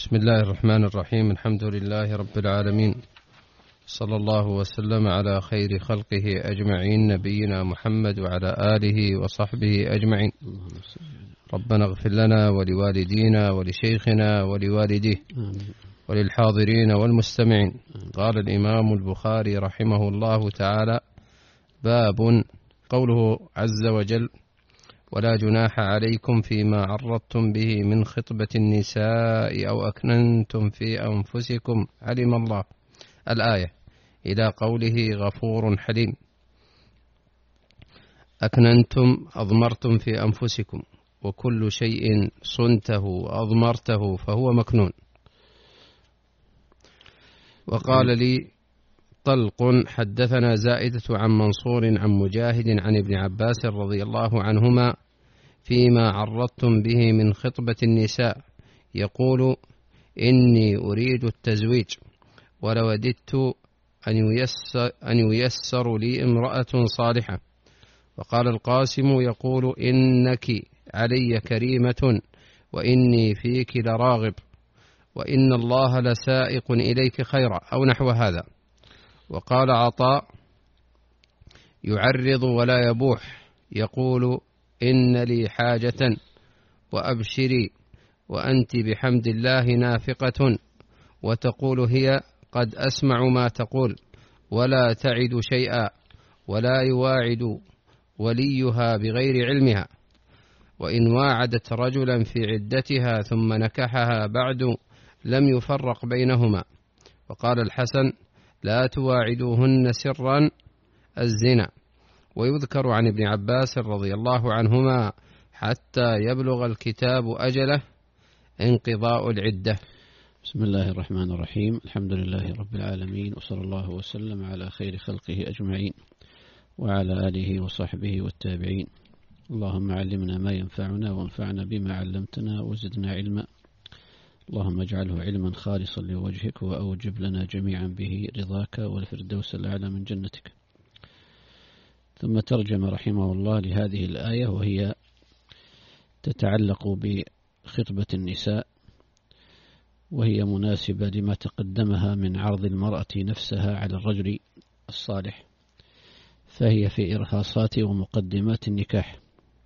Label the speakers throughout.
Speaker 1: بسم الله الرحمن الرحيم. الحمد لله رب العالمين، صلى الله وسلم على خير خلقه أجمعين، نبينا محمد وعلى آله وصحبه أجمعين. ربنا اغفر لنا ولوالدينا ولشيخنا ولوالديه وللحاضرين والمستمعين. قال الإمام البخاري رحمه الله تعالى: باب قوله عز وجل: ولا جناح عليكم فيما عرضتم به من خطبة النساء أو أكننتم في أنفسكم علم الله، الآية، إلى قوله غفور حليم. أكننتم أضمرتم في أنفسكم، وكل شيء صنته أضمرته فهو مكنون. وقال لي طلق حدثنا زائدة عن منصور عن مجاهد عن ابن عباس رضي الله عنهما فيما عرضتم به من خطبة النساء، يقول: إني أريد التزويج ولوددت أن ييسر لي امرأة صالحة. وقال القاسم يقول: إنك علي كريمة وإني فيك لراغب، وإن الله لسائق إليك خيرا، أو نحو هذا. وقال عطاء: يعرض ولا يبوح، يقول: إن لي حاجة وأبشري، وأنت بحمد الله نافقة، وتقول هي: قد أسمع ما تقول، ولا تعد شيئا، ولا يواعد وليها بغير علمها. وإن واعدت رجلا في عدتها ثم نكحها بعد لم يفرق بينهما. وقال الحسن: لا تواعدوهن سرا الزنا. ويذكر عن ابن عباس رضي الله عنهما: حتى يبلغ الكتاب أجله انقضاء العدة.
Speaker 2: بسم الله الرحمن الرحيم. الحمد لله رب العالمين، وصلى الله وسلم على خير خلقه أجمعين، وعلى آله وصحبه والتابعين. اللهم علمنا ما ينفعنا، وانفعنا بما علمتنا، وزدنا علما. اللهم اجعله علما خالصا لوجهك، وأوجب لنا جميعا به رضاك والفردوس الأعلى من جنتك. ثم ترجم رحمه الله لهذه الآية، وهي تتعلق بخطبة النساء، وهي مناسبة لما تقدمها من عرض المرأة نفسها على الرجل الصالح، فهي في إرهاصات ومقدمات النكاح.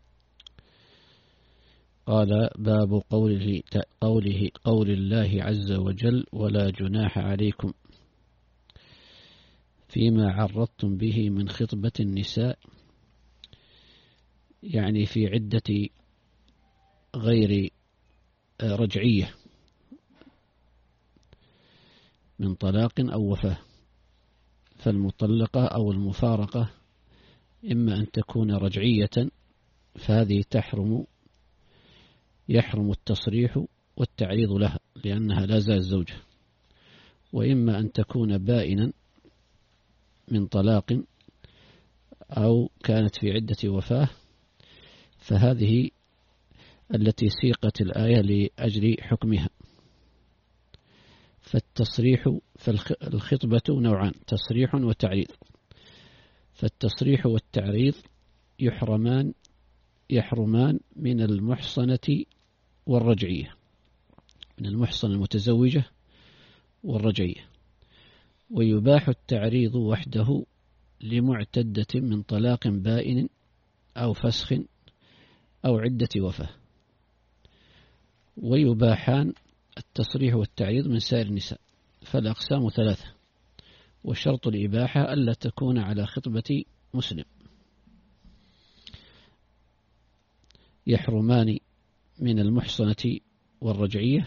Speaker 2: قال: باب قول الله عز وجل: ولا جناح عليكم فيما عرضتم به من خطبة النساء، يعني في عدة غير رجعية من طلاق أو وفاة. فالمطلقة أو المفارقة إما أن تكون رجعية، فهذه يحرم التصريح والتعريض لها لأنها لا زالت زوجة، وإما أن تكون بائنا من طلاق أو كانت في عدة وفاة، فهذه التي سيقت الآية لأجل حكمها. فالخطبة نوعان: تصريح وتعريض. فالتصريح والتعريض يحرمان من المحصنة والرجعية، من المحصنة المتزوجة والرجعية. ويباح التعريض وحده لمعتدة من طلاق بائن أو فسخ أو عدة وفاة. ويباحان التصريح والتعريض من سائر النساء. فالأقسام ثلاثة، وشرط الإباحة ألا تكون على خطبة مسلم. يحرمان من المحصنة والرجعية.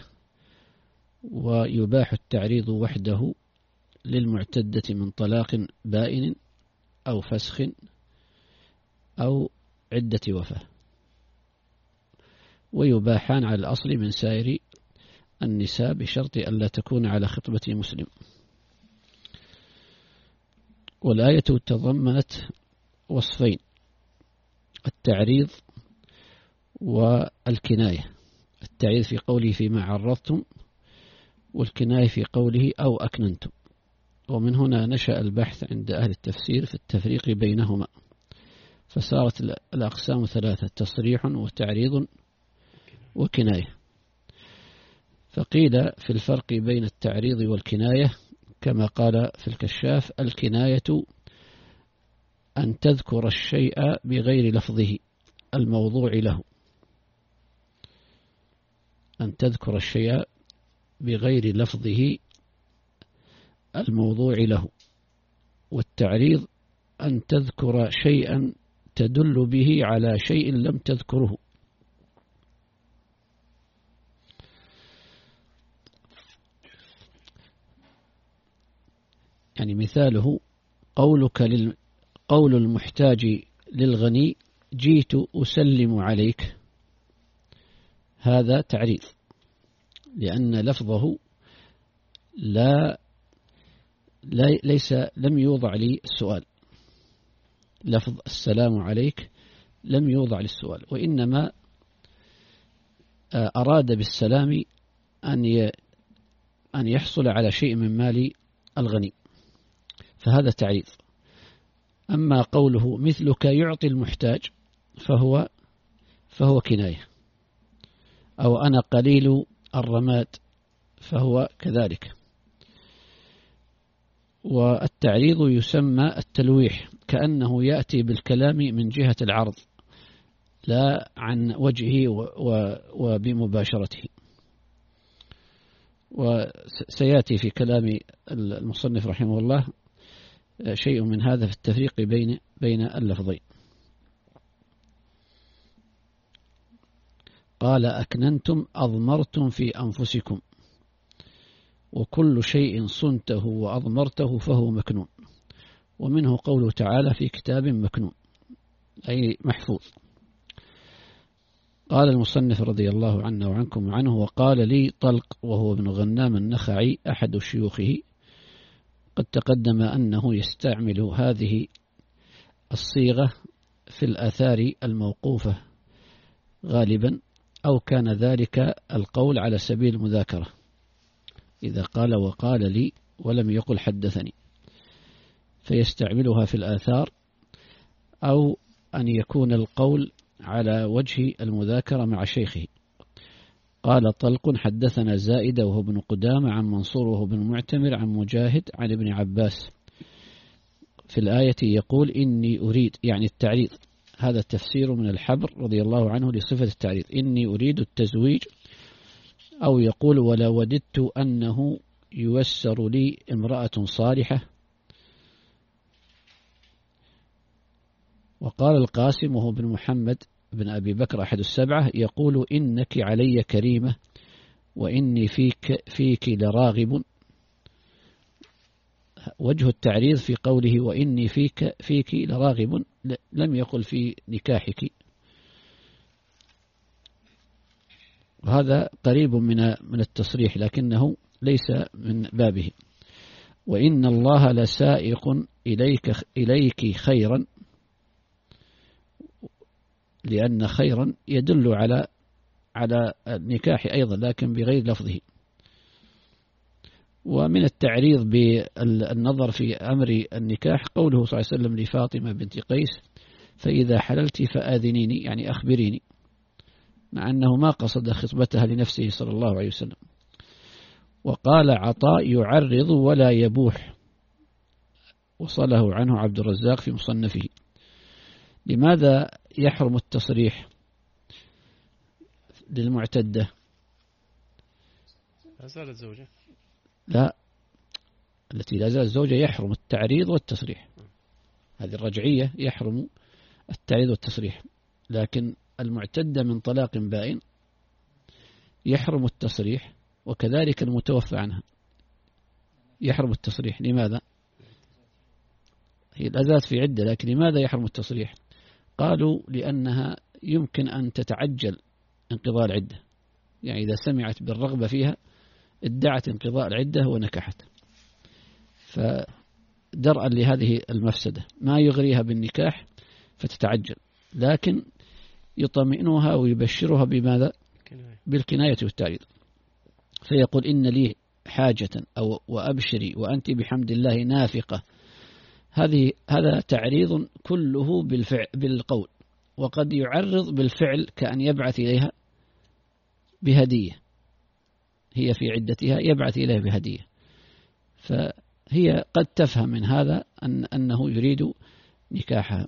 Speaker 2: ويباح التعريض وحده للمعتدة من طلاق بائن أو فسخ أو عدة وفاة. ويباحان على الأصل من سائر النساء بشرط ألا تكون على خطبة مسلم. والآية تضمنت وصفين: التعريض والكناية. التعريض في قوله فيما عرضتم، والكناية في قوله أو أكننتم. ومن هنا نشأ البحث عند أهل التفسير في التفريق بينهما، فصارت الأقسام ثلاثة: تصريح وتعريض وكناية. فقيل في الفرق بين التعريض والكناية كما قال في الكشاف: الكناية أن تذكر الشيء بغير لفظه الموضوع له، أن تذكر الشيء بغير لفظه الموضوع له. والتعريض أن تذكر شيئا تدل به على شيء لم تذكره. يعني مثاله قول المحتاج للغني: جيت أسلم عليك. هذا تعريض، لأن لفظه لم يوضع لي السؤال. لفظ السلام عليك لم يوضع للسؤال، وإنما أراد بالسلام أن يحصل على شيء من مال الغني، فهذا تعريض. أما قوله مثلك يعطي المحتاج فهو كناية، أو أنا قليل الرماد فهو كذلك. والتعريض يسمى التلويح، كأنه يأتي بالكلام من جهة العرض لا عن وجهه وبمباشرته. وسيأتي في كلام المصنف رحمه الله شيء من هذا في التفريق بين اللفظين. قال: أكننتم أضمرتم في أنفسكم، وكل شيء صنته وأضمرته فهو مكنون. ومنه قوله تعالى: في كتاب مكنون، أي محفوظ. قال المصنف رضي الله عنا وعنكم عنه: وقال لي طلق وهو ابن غنام النخعي أحد شيوخه. قد تقدم أنه يستعمل هذه الصيغة في الآثار الموقوفة غالبا، أو كان ذلك القول على سبيل المذاكرة، إذا قال وقال لي ولم يقل حدثني، فيستعملها في الآثار، أو أن يكون القول على وجه المذاكرة مع شيخه. قال طلق: حدثنا زائدة وهو ابن قدامة عن منصور وهو ابن معتمر عن مجاهد عن ابن عباس في الآية يقول: إني أريد، يعني التعريض. هذا التفسير من الحبر رضي الله عنه لصفة التعريض: إني أريد التزويج. أو يقول: ولا وددت أنه ييسر لي امرأة صالحة. وقال القاسم وهو ابن محمد بن أبي بكر أحد السبعة يقول: إنك علي كريمة وإني فيك لراغب. وجه التعريض في قوله وإني فيك لراغب، لم يقل في نكاحك. وهذا قريب من التصريح لكنه ليس من بابه. وإن الله لسائق إليك خيرا، لأن خيرا يدل على النكاح أيضا لكن بغير لفظه. ومن التعريض بالنظر في أمر النكاح قوله صلى الله عليه وسلم لفاطمة بنت قيس: فإذا حللت فآذنيني، يعني أخبريني، مع أنه ما قصد خطبتها لنفسه صلى الله عليه وسلم. وقال عطاء: يعرض ولا يبوح، وصله عنه عبد الرزاق في مصنفه. لماذا يحرم التصريح للمعتدة؟
Speaker 1: لا زالت زوجة.
Speaker 2: لا، التي لا زالت زوجة يحرم التعريض والتصريح. هذه الرجعية يحرم التعريض والتصريح، لكن المعتدة من طلاق بائن يحرم التصريح، وكذلك المتوفى عنها يحرم التصريح. لماذا؟ هي الأزات في عدة، لكن لماذا يحرم التصريح؟ قالوا لأنها يمكن أن تتعجل انقضاء العدة، يعني إذا سمعت بالرغبة فيها ادعت انقضاء العدة ونكحت، فدرءا لهذه المفسدة ما يغريها بالنكاح فتتعجل، لكن يطمئنها ويبشرها بماذا؟ بالكناية والتعريض. فيقول: إن لي حاجة أو وأبشري وأنت بحمد الله نافقة. هذا تعريض كله بالقول، وقد يعرض بالفعل كأن يبعث إليها بهدية، هي في عدتها يبعث إليه بهدية. فهي قد تفهم من هذا أنه يريد نكاحها،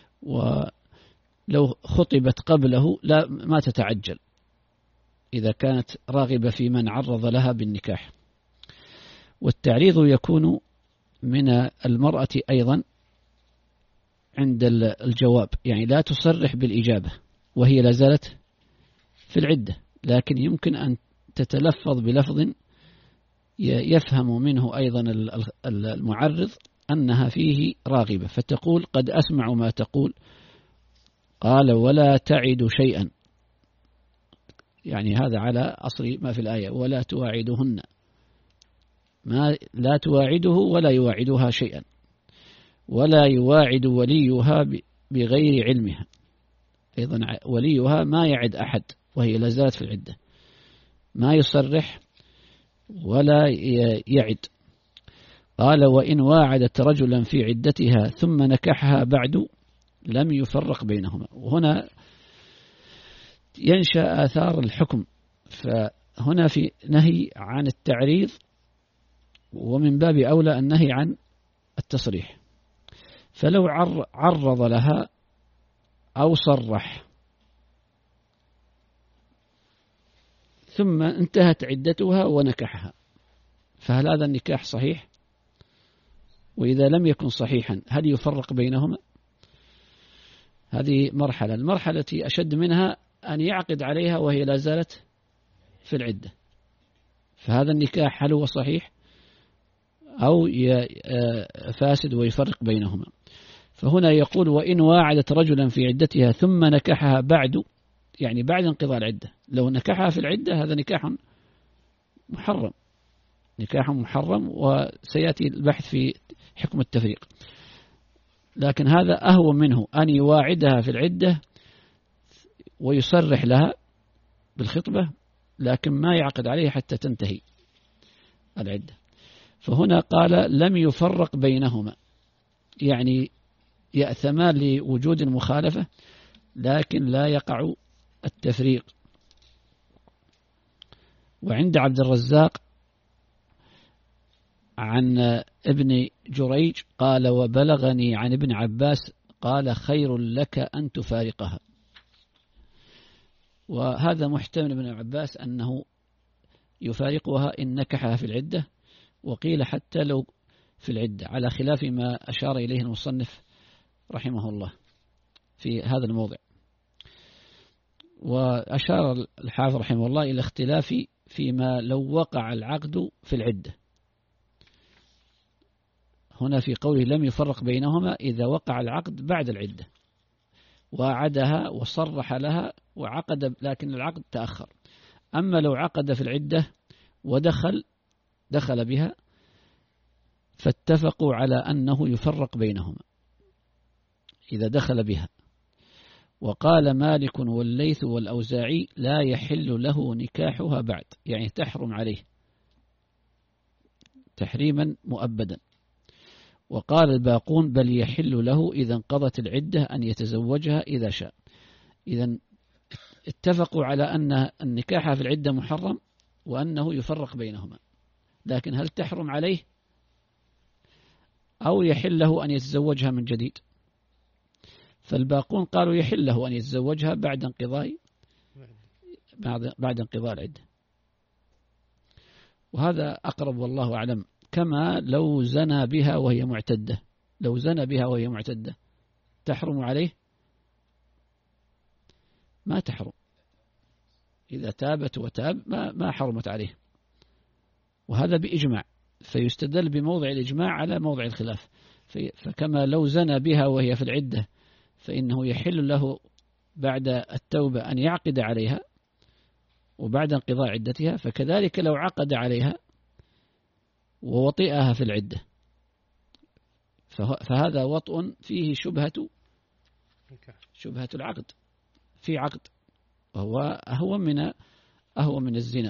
Speaker 2: ولو خطبت قبله ما تتعجل إذا كانت راغبة في من عرض لها بالنكاح. والتعريض يكون من المرأة أيضا عند الجواب، يعني لا تصرح بالإجابة وهي لا زالت في العدة، لكن يمكن أن تتلفظ بلفظ يفهم منه أيضا المعرض أنها فيه راغبة، فتقول: قد أسمع ما تقول. قال: ولا تعد شيئا، يعني هذا على أصل ما في الآية: ولا تواعدهن، ما لا تواعده ولا يواعدها شيئا، ولا يواعد وليها بغير علمها. أيضا وليها ما يعد أحد وهي لا زالت في العدة، ما يصرح ولا يعد. قال: وإن واعدت رجلا في عدتها ثم نكحها بعد لم يفرق بينهما. وهنا ينشأ آثار الحكم، فهنا في نهي عن التعريض، ومن باب أولى النهي عن التصريح. فلو عرض لها أو صرح ثم انتهت عدتها ونكحها، فهل هذا النكاح صحيح؟ وإذا لم يكن صحيحا هل يفرق بينهما؟ هذه مرحلة. المرحلة التي أشد منها أن يعقد عليها وهي لا زالت في العدة، فهذا النكاح هل هو صحيح أو فاسد ويفرق بينهما؟ فهنا يقول: وإن واعدت رجلا في عدتها ثم نكحها بعد، يعني بعد انقضاء العدة. لو نكحها في العدة هذا نكاح محرم، نكاح محرم، وسيأتي البحث في حكم التفريق. لكن هذا أهون منه أن يواعدها في العدة ويصرح لها بالخطبة لكن ما يعقد عليها حتى تنتهي العدة. فهنا قال: لم يفرق بينهما، يعني يأثمان لوجود المخالفة لكن لا يقع التفريق. وعند عبد الرزاق عن ابن جريج قال: وبلغني عن ابن عباس قال: خير لك أن تفارقها. وهذا محتمل ابن عباس أنه يفارقها إن نكحها في العدة، وقيل حتى لو في العدة، على خلاف ما أشار إليه المصنف رحمه الله في هذا الموضع. وأشار الحافظ رحمه الله إلى اختلاف فيما لو وقع العقد في العدة. هنا في قوله لم يفرق بينهما إذا وقع العقد بعد العدة، وعدها وصرح لها وعقد، لكن العقد تأخر. أما لو عقد في العدة دخل بها، فاتفقوا على أنه يفرق بينهما إذا دخل بها. وقال مالك والليث والأوزاعي: لا يحل له نكاحها بعد، يعني تحرم عليه تحريما مؤبدا. وقال الباقون: بل يحل له إذا انقضت العدة أن يتزوجها إذا شاء. إذا اتفقوا على أن النكاح في العدة محرم وأنه يفرق بينهما، لكن هل تحرم عليه أو يحل له أن يتزوجها من جديد؟ فالباقون قالوا يحل له أن يتزوجها بعد انقضاء العدة، وهذا أقرب والله أعلم. كما لو زنى بها وهي معتدة، لو زنى بها وهي معتدة تحرم عليه؟ ما تحرم، إذا تابت وتاب ما حرمت عليه، وهذا بإجماع. فيستدل بموضع الإجماع على موضع الخلاف. فكما لو زنى بها وهي في العدة فإنه يحل له بعد التوبة أن يعقد عليها وبعد انقضاء عدتها، فكذلك لو عقد عليها ووطئها في العدة فهذا وطء فيه شبهة العقد، في عقد، وهو أهون من الزنا.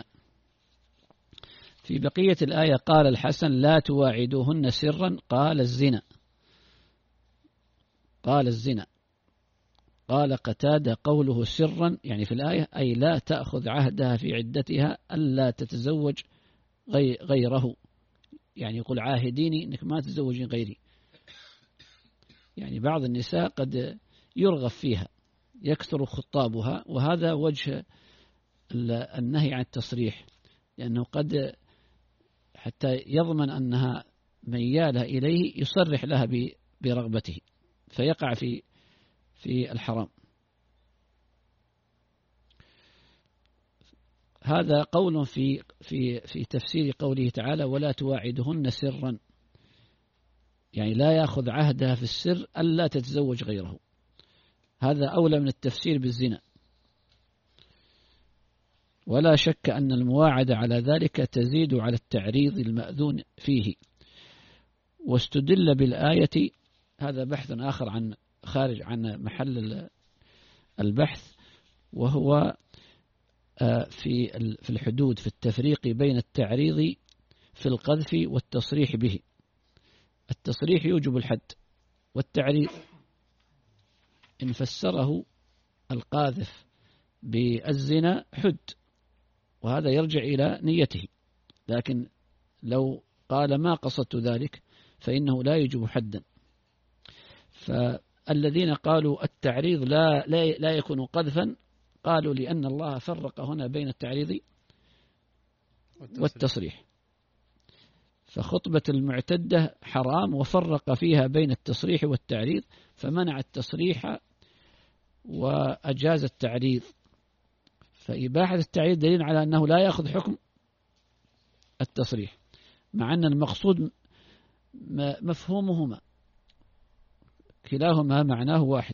Speaker 2: في بقية الآية قال الحسن: لا تواعدوهن سرا. قال الزنا قال قتادة قوله سرا يعني في الآية أي لا تأخذ عهدها في عدتها ألا تتزوج غيره، يعني يقول عاهديني أنك ما تتزوجين غيري. يعني بعض النساء قد يرغب فيها يكثر خطابها، وهذا وجه النهي عن التصريح، لأنه قد حتى يضمن أنها ميالة إليه يصرح لها برغبته فيقع في الحرام. هذا قول في تفسير قوله تعالى ولا تواعدهن سرا، يعني لا يأخذ عهدها في السر ألا تتزوج غيره. هذا أولى من التفسير بالزنا. ولا شك أن المواعدة على ذلك تزيد على التعريض المأذون فيه. واستدل بالآية، هذا بحث آخر عن خارج عن محل البحث، وهو في الحدود في التفريق بين التعريض في القذف والتصريح به. التصريح يوجب الحد، والتعريض إن فسره القاذف بالزنا حد، وهذا يرجع إلى نيته، لكن لو قال ما قصدت ذلك فإنه لا يوجب حدا. فالذين قالوا التعريض لا يكون قذفا قالوا لأن الله فرق هنا بين التعريض والتصريح، فخطبة المعتدة حرام وفرق فيها بين التصريح والتعريض، فمنع التصريح وأجاز التعريض. فإباحة التعريض دليل على أنه لا يأخذ حكم التصريح، مع أن المقصود مفهومهما كلاهما معناه واحد.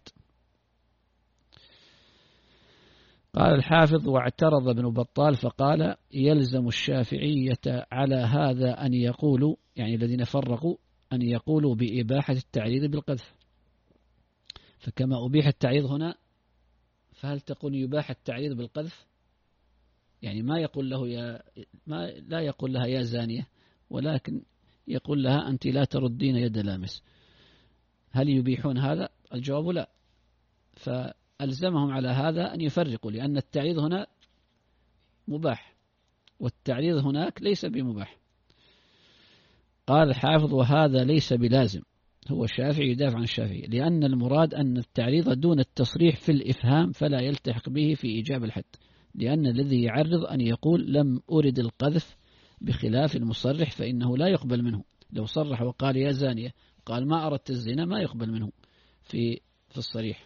Speaker 2: قال الحافظ واعترض ابن بطال فقال يلزم الشافعية على هذا أن يقولوا، يعني الذين فرقوا، أن يقولوا بإباحة التعريض بالقذف. فكما أبيح التعريض هنا فهل تقول يباح التعريض بالقذف؟ يعني ما يقول له لا يقول لها يا زانية، ولكن يقول لها أنت لا تردين يد لامس. هل يبيحون هذا؟ الجواب لا. فألزمهم على هذا أن يفرقوا، لأن التعريض هنا مباح والتعريض هناك ليس بمباح. قال الحافظ وهذا ليس بلازم، هو الشافعي يدافع عن الشافعي، لأن المراد أن التعريض دون التصريح في الإفهام فلا يلتحق به في إيجاب الحد، لأن الذي يعرض أن يقول لم أرد القذف، بخلاف المصرح فإنه لا يقبل منه. لو صرح وقال يا زانية قال ما أردت الزنا ما يقبل منه في الصريح.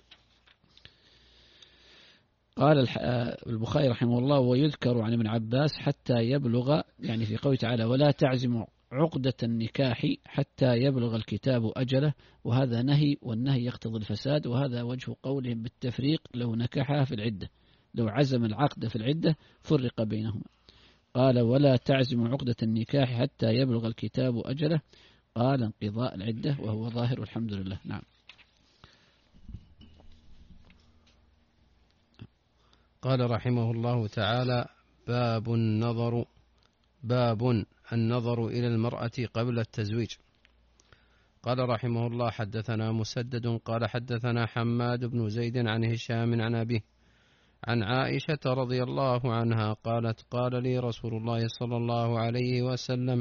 Speaker 2: قال البخاري رحمه الله ويذكر عن ابن عباس حتى يبلغ، يعني في قوله تعالى ولا تعزم عقدة النكاح حتى يبلغ الكتاب أجله، وهذا نهي، والنهي يقتضي الفساد، وهذا وجه قولهم بالتفريق لو نكحها في العدة، لو عزم العقد في العدة فرق بينهما. قال ولا تعزم عقدة النكاح حتى يبلغ الكتاب أجله، قال انقضاء العدة، وهو ظاهر والحمد لله. نعم.
Speaker 1: قال رحمه الله تعالى باب النظر إلى المرأة قبل التزويج. قال رحمه الله حدثنا مسدد قال حدثنا حماد بن زيد عن هشام عن أبيه عن عائشة رضي الله عنها قالت قال لي رسول الله صلى الله عليه وسلم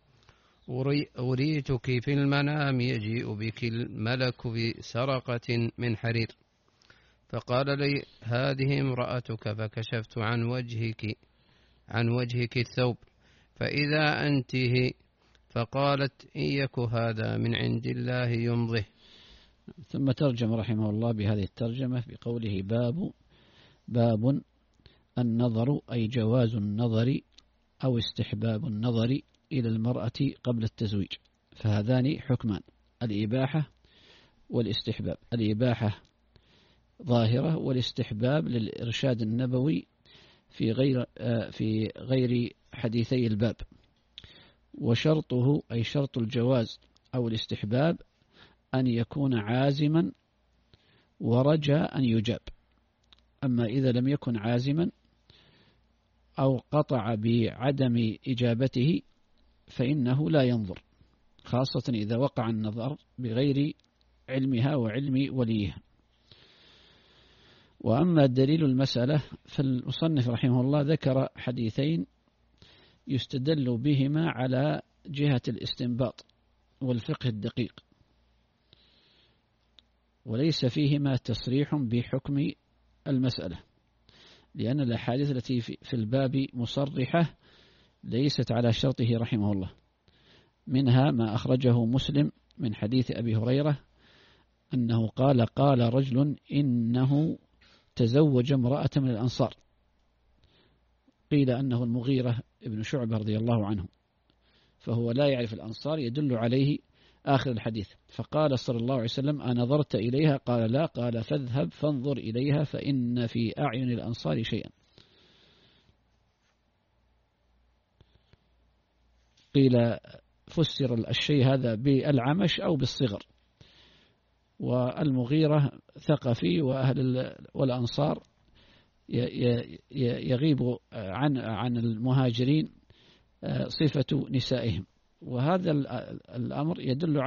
Speaker 1: أريتك في المنام يجيء بك الملك بسرقة من حرير، فقال لي هذه امرأتك، فكشفت عن وجهك الثوب فإذا أنت هي، فقالت إن يك هذا من عند الله يمضه.
Speaker 2: ثم ترجم رحمه الله بهذه الترجمة بقوله باب النظر، أي جواز النظر أو استحباب النظر إلى المرأة قبل التزويج. فهذان حكمان، الإباحة والاستحباب. الإباحة ظاهرة، والاستحباب للإرشاد النبوي في غير حديثي الباب. وشرطه أي شرط الجواز أو الاستحباب أن يكون عازما ورجى أن يجاب. أما إذا لم يكن عازما أو قطع بعدم إجابته فإنه لا ينظر، خاصة إذا وقع النظر بغير علمها وعلم وليها. وأما دليل المسألة فالمصنف رحمه الله ذكر حديثين يستدل بهما على جهة الاستنباط والفقه الدقيق، وليس فيهما تصريح بحكم المسألة، لأن الأحاديث التي في الباب مصرحة ليست على شرطه رحمه الله. منها ما أخرجه مسلم من حديث أبي هريرة أنه قال رجل إنه تزوج امرأة من الأنصار، قيل أنه المغيرة ابن شعبة رضي الله عنه، فهو لا يعرف الأنصار، يدل عليه آخر الحديث. فقال صلى الله عليه وسلم: أنظرت إليها؟ قال: لا. قال: فاذهب فانظر إليها فإن في أعين الأنصار شيئا. قيل فسر الشيء هذا بالعمش أو بالصغر، والمغيرة ثقفي والأنصار يغيب عن المهاجرين صفة نسائهم. وهذا الأمر يدل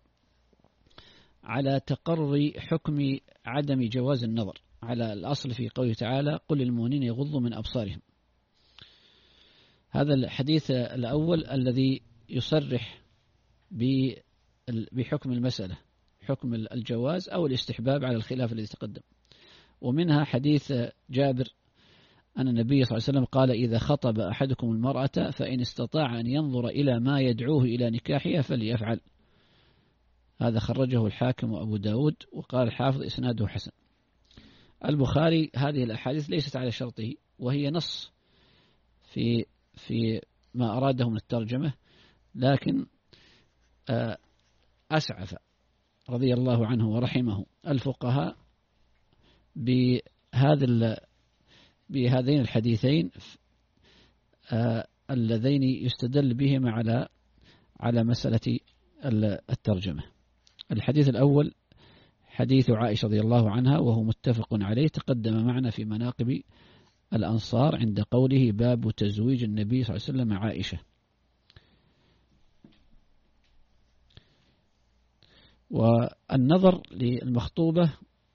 Speaker 2: على تقرر حكم عدم جواز النظر على الأصل في قوله تعالى: قل للمؤمنين يغضوا من أبصارهم. هذا الحديث الأول الذي يصرح بحكم المسألة، حكم الجواز أو الاستحباب على الخلاف الذي تقدم. ومنها حديث جابر أن النبي صلى الله عليه وسلم قال: إذا خطب أحدكم المرأة فإن استطاع أن ينظر إلى ما يدعوه إلى نكاحها فليفعل. هذا خرجه الحاكم وأبو داود، وقال الحافظ إسناده حسن. البخاري هذه الأحاديث ليست على شرطه، وهي نص في ما أراده من الترجمة، لكن أسعف رضي الله عنه ورحمه الفقهاء بهذين الحديثين اللذين يستدل بهما على مسألة الترجمة. الحديث الأول حديث عائشة رضي الله عنها، وهو متفق عليه، تقدم معنا في مناقب الأنصار عند قوله: باب تزويج النبي صلى الله عليه وسلم عائشة. والنظر للمخطوبة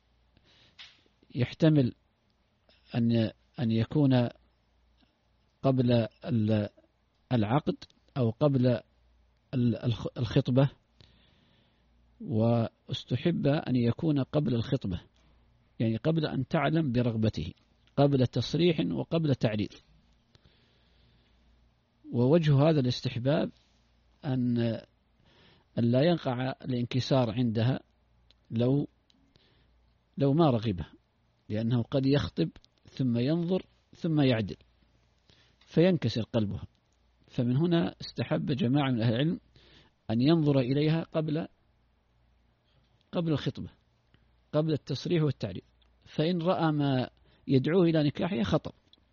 Speaker 2: يحتمل أن يكون قبل العقد أو قبل الخطبة، واستحب أن يكون قبل الخطبة، يعني قبل أن تعلم برغبته، قبل تصريح وقبل تعريض. ووجه هذا الاستحباب أن لا يقع الانكسار عندها لو ما رغبه، لأنه قد يخطب ثم ينظر ثم يعدل فينكسر قلبها. فمن هنا استحب جماعة من أهل العلم أن ينظر إليها قبل الخطبة، قبل التصريح والتعريض، فإن رأى ما يدعوه إلى نكاحها خطب،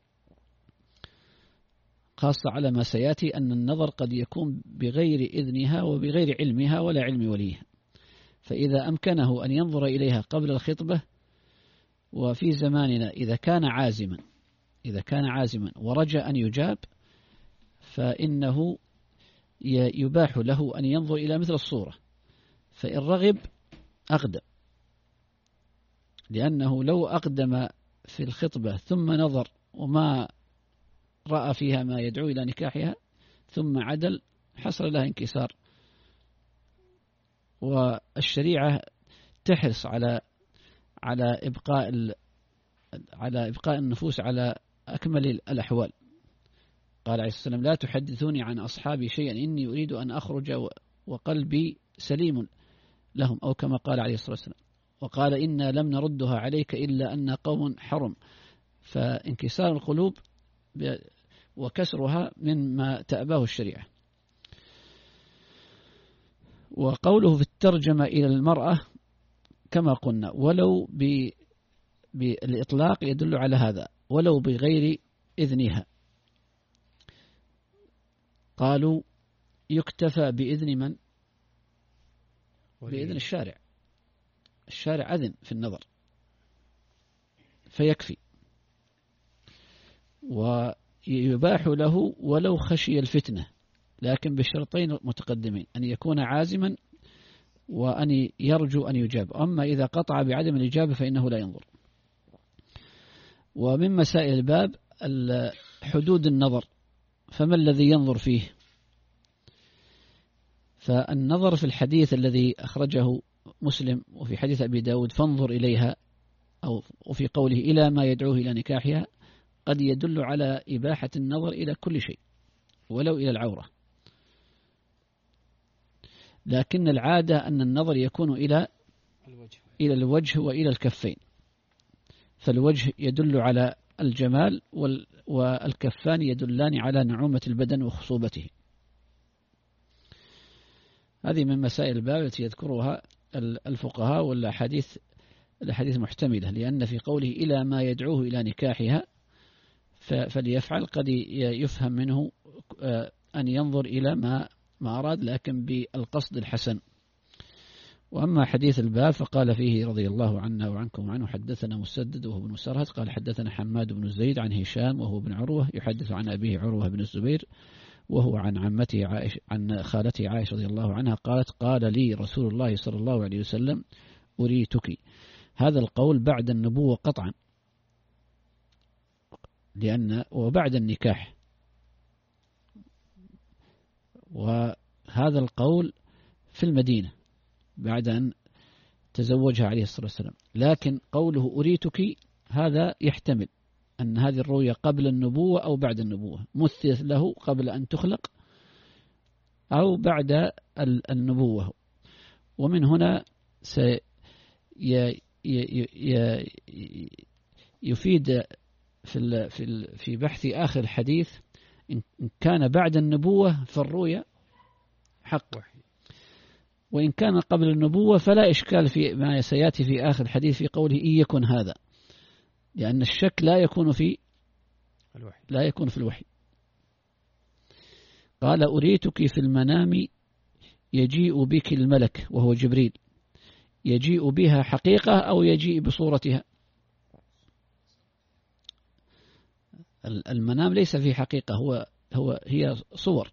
Speaker 2: خاصة على ما سيأتي أن النظر قد يكون بغير إذنها وبغير علمها ولا علم وليها. فإذا أمكنه أن ينظر إليها قبل الخطبة، وفي زماننا إذا كان عازما ورجى أن يجاب، فإنه يباح له أن ينظر إلى مثل الصورة، فإن رغب أقدم، لأنه لو أقدم في الخطبة ثم نظر وما رأى فيها ما يدعو إلى نكاحها ثم عدل حصل لها انكسار. والشريعة تحرص على إبقاء النفوس على أكمل الأحوال. قال عليه الصلاة والسلام: لا تحدثوني عن أصحابي شيئا إني أريد أن أخرج وقلبي سليم لهم، أو كما قال عليه الصلاة والسلام. وقال: إنا لم نردها عليك إلا أن قوم حرم. فانكسار القلوب وكسرها مما تأباه الشريعة. وقوله في الترجمة إلى المرأة كما قلنا ولو بالإطلاق يدل على هذا، ولو بغير إذنها. قالوا يكتفى بإذن من؟ بإذن الشارع. الشارع أذن في النظر فيكفي، ويباح له ولو خشي الفتنة، لكن بالشرطين متقدمين: أن يكون عازما وأن يرجو أن يجاب. أما إذا قطع بعدم الإجابة فإنه لا ينظر. ومن مسائل الباب حدود النظر، فما الذي ينظر فيه؟ فالنظر في الحديث الذي أخرجه مسلم وفي حديث أبي داود فانظر إليها، أو وفي قوله إلى ما يدعوه إلى نكاحها، قد يدل على إباحة النظر إلى كل شيء ولو إلى العورة، لكن العادة أن النظر يكون إلى الوجه وإلى الكفين، فالوجه يدل على الجمال والكفان يدلان على نعومة البدن وخصوبته. هذه من مسائل الباب التي يذكرها الفقهاء، والأحاديث محتملة، لأن في قوله إلى ما يدعوه إلى نكاحها فليفعل قد يفهم منه أن ينظر إلى ما أراد، لكن بالقصد الحسن. وأما حديث الباب فقال فيه رضي الله عنا وعنكم عنه حدثنا مسدد وهو بن مسرهد قال حدثنا حماد بن زيد عن هشام وهو بن عروة يحدث عن أبيه عروة بن الزبير وهو عن عمته عائشة عن خالته عائشة رضي الله عنها قالت قال لي رسول الله صلى الله عليه وسلم أريتك. هذا القول بعد النبوة قطعا، لأن وبعد النكاح، وهذا القول في المدينة بعد أن تزوجها عليه الصلاة والسلام، لكن قوله أريتك هذا يحتمل أن هذه الرؤية قبل النبوة أو بعد النبوة، مثلت له قبل أن تخلق أو بعد النبوة. ومن هنا يفيد في بحث آخر الحديث إن كان بعد النبوة فالرؤية حق، وإن كان قبل النبوة فلا إشكال في ما سيأتي في آخر الحديث في قوله إن يكن هذا، لأن الشك لا يكون في الوحي. قال أريتك في المنام يجيء بك الملك وهو جبريل، يجيء بها حقيقة أو يجيء بصورتها؟ المنام ليس في حقيقة، هي صور.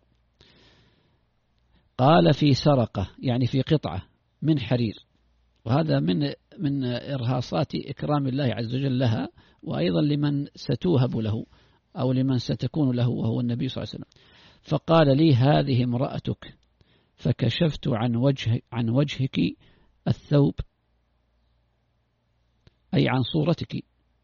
Speaker 2: قال في سرقة يعني في قطعة من حرير، وهذا من إرهاصات إكرام الله عز وجل لها، وأيضا لمن ستوهب له أو لمن ستكون له وهو النبي صلى الله عليه وسلم. فقال لي هذه امرأتك، فكشفت عن وجهك الثوب، أي عن صورتك.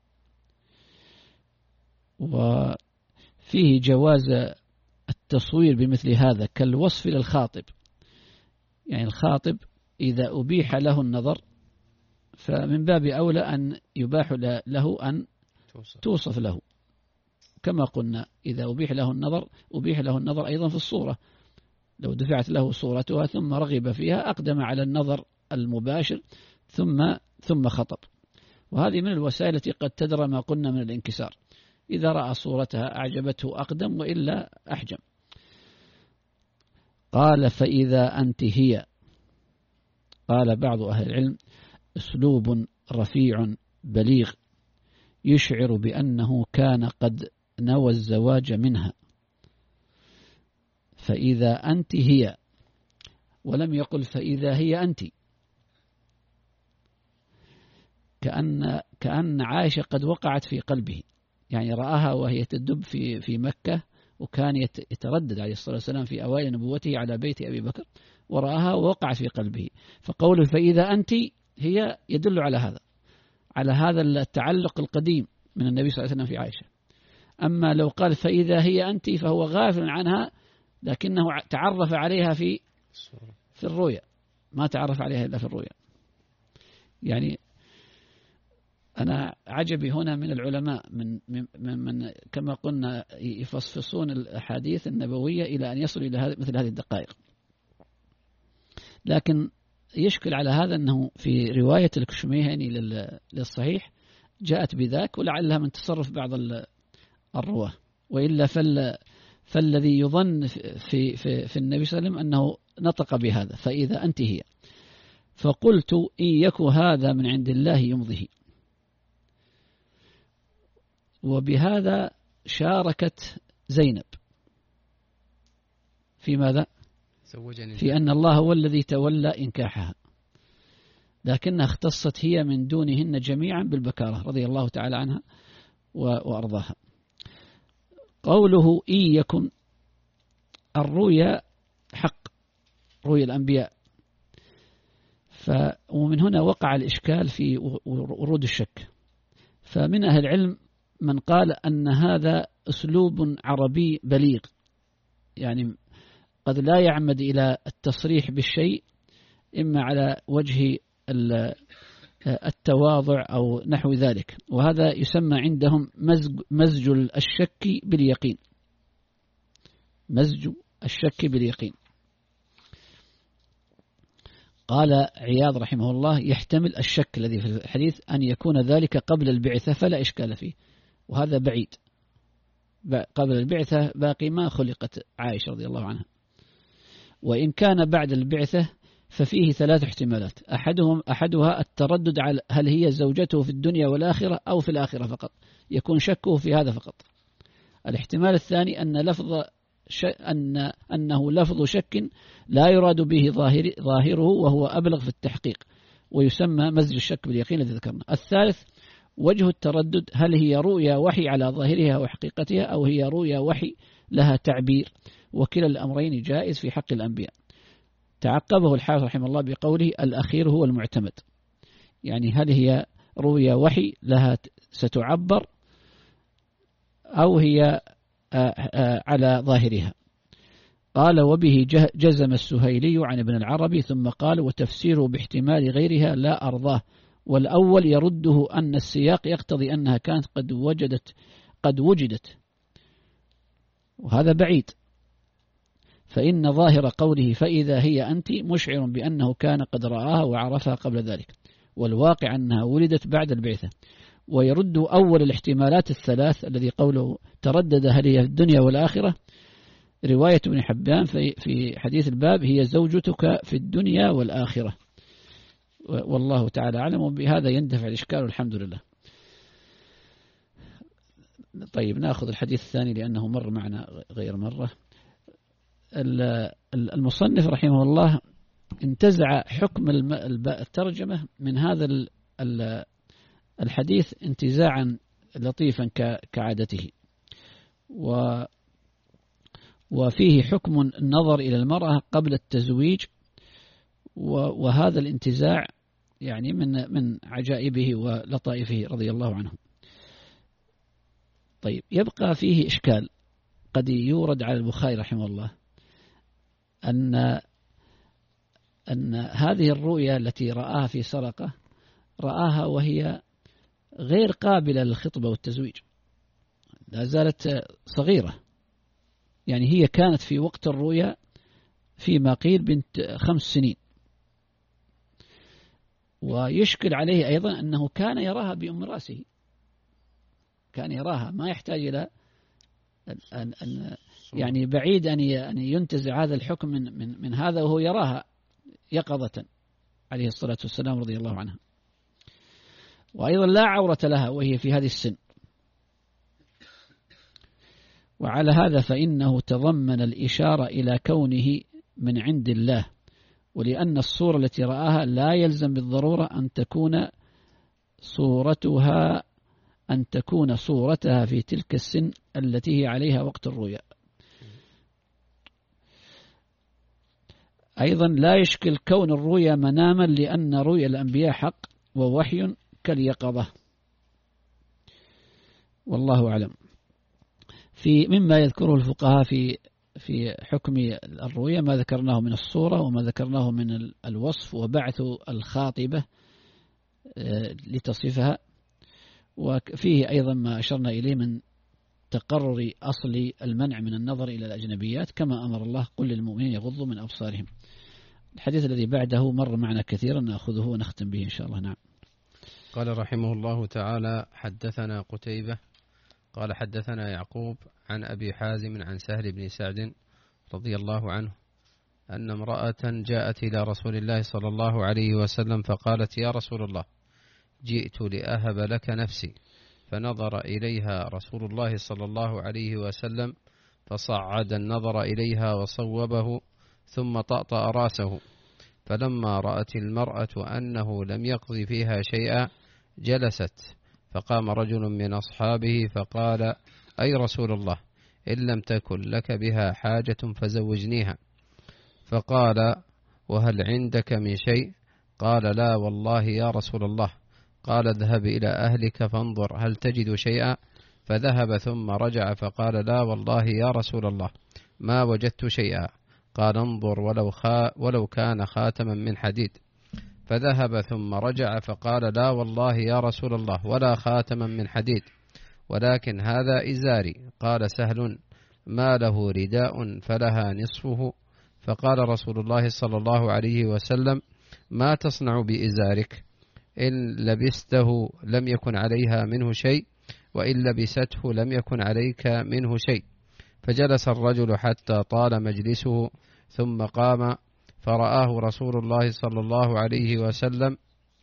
Speaker 2: وفيه جواز التصوير بمثل هذا كالوصف للخاطب، يعني الخاطب إذا أبيح له النظر فمن باب أولى أن يباح له أن توصف له، كما قلنا إذا أبيح له النظر أيضا في الصورة، لو دفعت له صورتها ثم رغب فيها أقدم على النظر المباشر ثم خطب. وهذه من الوسائل التي قد تدرى ما قلنا من الانكسار، إذا رأى صورتها أعجبته أقدم وإلا أحجم. قال فإذا أنت هي. قال بعض أهل العلم أسلوب رفيع بليغ يشعر بأنه كان قد نوى الزواج منها، فإذا أنت هي، ولم يقل فإذا هي أنت، كأن عائشة قد وقعت في قلبه، يعني رآها وهي تدب في مكة، وكان يتردد عليه الصلاة والسلام في أوائل نبوته على بيت أبي بكر، ورآها ووقعت في قلبه. فقوله فإذا أنت هي يدل على هذا التعلق القديم من النبي صلى الله عليه وسلم في عائشة. أما لو قال فإذا هي أنت فهو غافل عنها، لكنه تعرف عليها في الرؤيا، ما تعرف عليها إلا في الرؤيا. يعني أنا عجبي هنا من العلماء من كما قلنا يفصفصون الأحاديث النبوية إلى أن يصلوا إلى مثل هذه الدقائق، لكن يشكل على هذا أنه في رواية الكشميهني للصحيح جاءت بذاك، ولعلها من تصرف بعض الرواه، وإلا فالذي يظن في النبي صلى الله عليه وسلم أنه نطق بهذا فإذا أنت هي. فقلت إن يك هذا من عند الله يمضيه. وبهذا شاركت زينب في ماذا؟ في أن الله هو الذي تولى إنكاحها، لكنها اختصت هي من دونهن جميعا بالبكارة رضي الله تعالى عنها، وأرضاها. قوله إن يكن الرؤيا حق، رؤيا الأنبياء، ومن هنا وقع الإشكال في ورود الشك. فمن أهل العلم من قال أن هذا أسلوب عربي بليغ، يعني قد لا يعمد إلى التصريح بالشيء إما على وجه التواضع أو نحو ذلك، وهذا يسمى عندهم مزج الشك باليقين. مزج الشك باليقين. قال عياض رحمه الله يحتمل الشك الذي في الحديث أن يكون ذلك قبل البعثة فلا إشكال فيه، وهذا بعيد. قبل البعثة باقي ما خلقت عائشة رضي الله عنها، وإن كان بعد البعثة ففيه 3 احتمالات. أحدها التردد على هل هي زوجته في الدنيا والآخرة أو في الآخرة فقط، يكون شكه في هذا فقط. الاحتمال الثاني أنه لفظ شك لا يراد به ظاهره وهو أبلغ في التحقيق، ويسمى مزج الشك باليقين الذي ذكرنا. الثالث وجه التردد، هل هي رؤيا وحي على ظاهرها وحقيقتها أو هي رؤيا وحي لها تعبير، وكلا الأمرين جائز في حق الأنبياء. تعقبه الحافظ رحمه الله بقوله الأخير هو المعتمد، يعني هل هي رؤيا وحي لها ستعبر أو هي على ظاهرها. قال وبه جزم السهيلي عن ابن العربي، ثم قال وتفسيره باحتمال غيرها لا أرضاه، والأول يرده أن السياق يقتضي أنها كانت قد وجدت، وهذا بعيد، فإن ظاهر قوله فإذا هي أنت مشعر بأنه كان قد رآها وعرفها قبل ذلك، والواقع أنها ولدت بعد البعثة. ويرد أول الاحتمالات الثلاث الذي قوله تردد هل هي في الدنيا والآخرة، رواية ابن حبان في حديث الباب هي زوجتك في الدنيا والآخرة، والله تعالى أعلم. وبهذا يندفع الإشكال والحمد لله. طيب نأخذ الحديث الثاني لأنه مر معنا غير مرة. المصنف رحمه الله انتزع حكم الترجمة من هذا الحديث انتزاعا لطيفا كعادته، وفيه حكم النظر إلى المرأة قبل التزويج، وهذا الانتزاع يعني من عجائبه ولطائفه رضي الله عنه. طيب يبقى فيه إشكال قد يورد على البخاري رحمه الله، أن هذه الرؤيا التي رآها في سرقة رآها وهي غير قابلة للخطبة والتزويج، لا زالت صغيرة، يعني هي كانت في وقت الرؤيا فيما قيل بنت 5 سنين. ويشكل عليه أيضا أنه كان يراها بأم رأسه، كان يراها، ما يحتاج إلى أن يعني بعيد أن ينتزع هذا الحكم من هذا، وهو يراها يقظة عليه الصلاة والسلام رضي الله عنها. وأيضا لا عورة لها وهي في هذه السن. وعلى هذا فإنه تضمن الإشارة إلى كونه من عند الله، ولأن الصورة التي رآها لا يلزم بالضرورة أن تكون صورتها في تلك السن التي هي عليها وقت الرؤيا. أيضا لا يشكل كون الرؤيا مناما، لأن رؤيا الأنبياء حق ووحي كاليقظة، والله أعلم. مما يذكره الفقهاء في حكم الرؤيا ما ذكرناه من الصورة وما ذكرناه من الوصف وبعث الخاطبة لتصفها، وفيه أيضا ما أشرنا إليه من تقرر أصل المنع من النظر إلى الأجنبيات، كما أمر الله قل للمؤمنين يغضوا من أبصارهم. الحديث الذي بعده مر معنا كثيرا، نأخذه ونختم به إن شاء الله. نعم.
Speaker 1: قال رحمه الله تعالى حدثنا قتيبة قال حدثنا يعقوب عن أبي حازم عن سهل بن سعد رضي الله عنه أن امرأة جاءت إلى رسول الله صلى الله عليه وسلم فقالت يا رسول الله جئت لأهب لك نفسي، فنظر إليها رسول الله صلى الله عليه وسلم فصعد النظر إليها وصوبه ثم طأطأ رأسه، فلما رأت المرأة أنه لم يقضي فيها شيئا جلست، فقام رجل من أصحابه فقال: أي رسول الله، إن لم تكن لك بها حاجة فزوجنيها. فقال: وهل عندك من شيء؟ قال: لا والله يا رسول الله. قال: اذهب إلى أهلك فانظر هل تجد شيئا. فذهب ثم رجع فقال: لا والله يا رسول الله ما وجدت شيئا. قال: انظر ولو كان خاتما من حديد. فذهب ثم رجع فقال: لا والله يا رسول الله ولا خاتما من حديد، ولكن هذا إزاري. قال سهل: ما له رداء فلها نصفه. فقال رسول الله صلى الله عليه وسلم: ما تصنع بإزارك؟ إن لبسته لم يكن عليها منه شيء، وإن لبسته لم يكن عليك منه شيء. فجلس الرجل حتى طال مجلسه، ثم قام فرآه رسول الله صلى الله عليه وسلم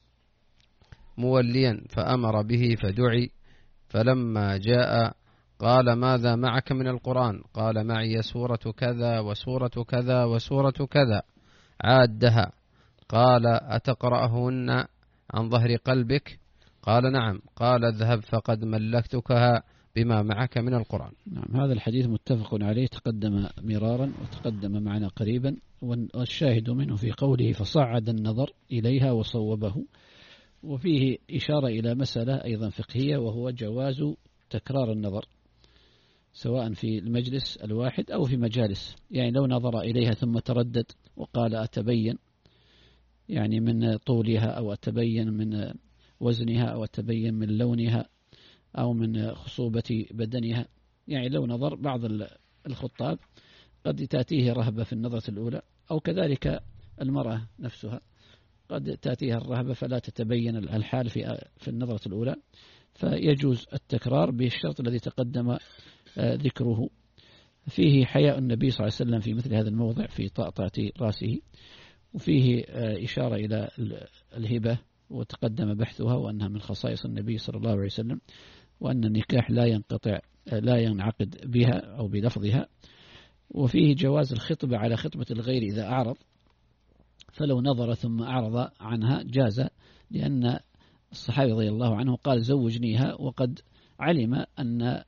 Speaker 1: موليا، فأمر به فدعي. فلما جاء قال: ماذا معك من القرآن؟ قال: معي سورة كذا وسورة كذا وسورة كذا. عادها. قال: أتقرأهن عن ظهر قلبك؟ قال: نعم. قال: اذهب فقد ملكتكها بما معك من القرآن.
Speaker 2: نعم، هذا الحديث متفق عليه، تقدم مرارا وتقدم معنا قريبا، والشاهد منه في قوله: فصعد النظر إليها وصوبه. وفيه إشارة إلى مسألة أيضا فقهية، وهو جواز تكرار النظر سواء في المجلس الواحد أو في مجالس. يعني لو نظر إليها ثم تردد وقال: أتبين يعني من طولها، أو أتبين من وزنها، أو أتبين من لونها، أو من خصوبة بدنها. يعني لو نظر، بعض الخطاب قد تأتيه رهبة في النظرة الأولى، أو كذلك المرأة نفسها قد تأتيها الرهبة فلا تتبين الحال في النظرة الأولى، فيجوز التكرار بالشرط الذي تقدم ذكره. فيه حياء النبي صلى الله عليه وسلم في مثل هذا الموضع في طأطأة رأسه، وفيه إشارة إلى الهبة وتقدم بحثها، وأنها من خصائص النبي صلى الله عليه وسلم، وأن النكاح لا ينعقد بها أو بلفظها. وفيه جواز الخطبة على خطبة الغير إذا أعرض، فلو نظر ثم أعرض عنها جاز، لأن الصحابي رضي الله عنه قال: زوجنيها، وقد علم أن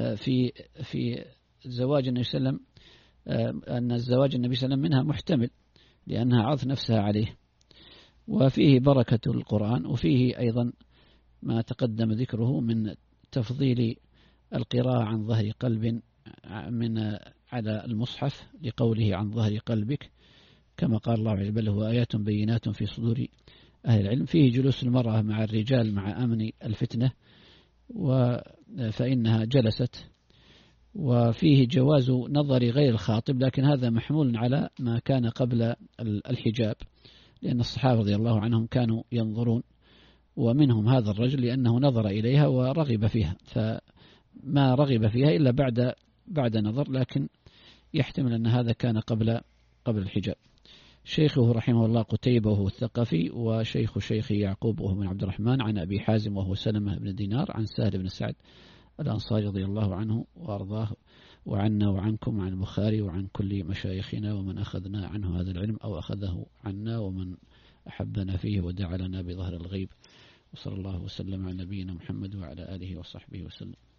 Speaker 2: في زواج النبي صلى الله عليه وسلم أن الزواج النبي صلى الله عليه وسلم منها محتمل، لأنها عرضت نفسها عليه. وفيه بركة القرآن، وفيه أيضا ما تقدم ذكره من تفضيل القراءة عن ظهر قلب على المصحف، لقوله عن ظهر قلبك، كما قال الله عز وجل: بل هو آيات بينات في صدور أهل العلم. فيه جلوس المرأة مع الرجال مع أمن الفتنة، فإنها جلست. وفيه جواز نظر غير الخاطب، لكن هذا محمول على ما كان قبل الحجاب، لأن الصحابة رضي الله عنهم كانوا ينظرون، ومنهم هذا الرجل لأنه نظر إليها ورغب فيها، فما رغب فيها إلا بعد نظر، لكن يحتمل أن هذا كان قبل الحجاب. شيخه رحمه الله قتيبة وهو الثقفي، وشيخ شيخه يعقوب وهو من عبد الرحمن، عن أبي حازم وهو سلمة بن دينار، عن سهل بن سعد الأنصاري رضي الله عنه وأرضاه، وعنا وعنكم، عن البخاري، وعن كل مشايخنا ومن أخذنا عنه هذا العلم أو أخذه عنا، ومن أحبنا فيه ودعا لنا بظهر الغيب. وصلى الله وسلم على نبينا محمد وعلى آله وصحبه وسلم.